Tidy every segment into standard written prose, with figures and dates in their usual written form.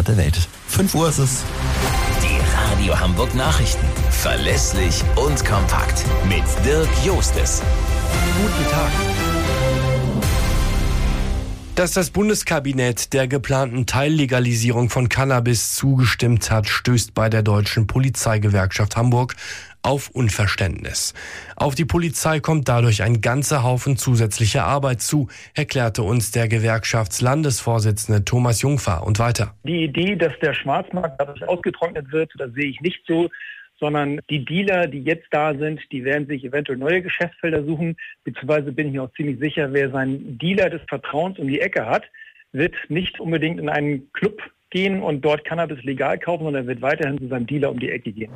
Stadt der Welt. 5 Uhr ist es. Die Radio Hamburg Nachrichten. Verlässlich und kompakt. Mit Dirk Jostes. Guten Tag. Dass das Bundeskabinett der geplanten Teillegalisierung von Cannabis zugestimmt hat, stößt bei der Deutschen Polizeigewerkschaft Hamburg auf Unverständnis. Auf die Polizei kommt dadurch ein ganzer Haufen zusätzlicher Arbeit zu, erklärte uns der Gewerkschaftslandesvorsitzende Thomas Jungfer. Und weiter. Die Idee, dass der Schwarzmarkt dadurch ausgetrocknet wird, das sehe ich nicht so, sondern die Dealer, die jetzt da sind, die werden sich eventuell neue Geschäftsfelder suchen, beziehungsweise bin ich mir auch ziemlich sicher, wer seinen Dealer des Vertrauens um die Ecke hat, wird nicht unbedingt in einen Club gehen und dort Cannabis legal kaufen, sondern wird weiterhin zu seinem Dealer um die Ecke gehen.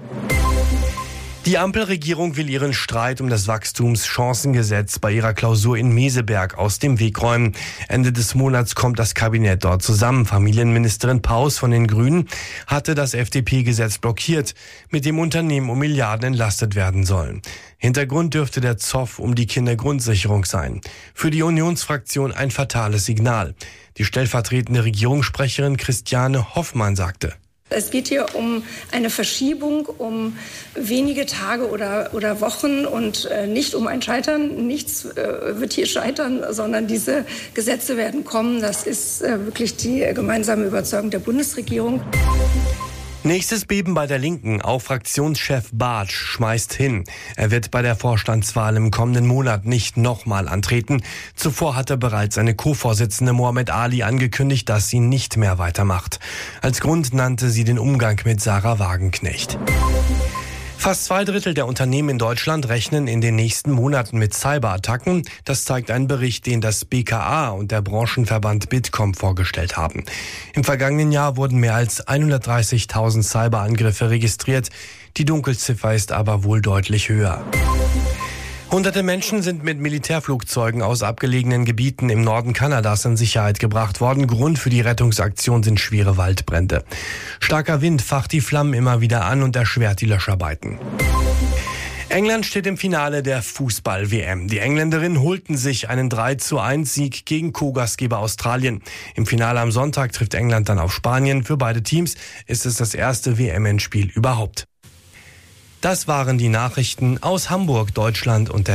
Die Ampelregierung will ihren Streit um das Wachstumschancengesetz bei ihrer Klausur in Meseberg aus dem Weg räumen. Ende des Monats kommt das Kabinett dort zusammen. Familienministerin Paus von den Grünen hatte das FDP-Gesetz blockiert, mit dem Unternehmen um Milliarden entlastet werden sollen. Hintergrund dürfte der Zoff um die Kindergrundsicherung sein. Für die Unionsfraktion ein fatales Signal. Die stellvertretende Regierungssprecherin Christiane Hoffmann sagte: Es geht hier um eine Verschiebung, um wenige Tage oder Wochen und nicht um ein Scheitern. Nichts wird hier scheitern, sondern diese Gesetze werden kommen. Das ist wirklich die gemeinsame Überzeugung der Bundesregierung. Nächstes Beben bei der Linken. Auch Fraktionschef Bartsch schmeißt hin. Er wird bei der Vorstandswahl im kommenden Monat nicht nochmal antreten. Zuvor hatte bereits eine Co-Vorsitzende Mohammed Ali angekündigt, dass sie nicht mehr weitermacht. Als Grund nannte sie den Umgang mit Sarah Wagenknecht. Fast 2/3 der Unternehmen in Deutschland rechnen in den nächsten Monaten mit Cyberattacken. Das zeigt ein Bericht, den das BKA und der Branchenverband Bitkom vorgestellt haben. Im vergangenen Jahr wurden mehr als 130.000 Cyberangriffe registriert. Die Dunkelziffer ist aber wohl deutlich höher. Hunderte Menschen sind mit Militärflugzeugen aus abgelegenen Gebieten im Norden Kanadas in Sicherheit gebracht worden. Grund für die Rettungsaktion sind schwere Waldbrände. Starker Wind facht die Flammen immer wieder an und erschwert die Löscharbeiten. England steht im Finale der Fußball-WM. Die Engländerinnen holten sich einen 3:1-Sieg gegen Co-Gastgeber Australien. Im Finale am Sonntag trifft England dann auf Spanien. Für beide Teams ist es das erste WM-Endspiel überhaupt. Das waren die Nachrichten aus Hamburg, Deutschland und der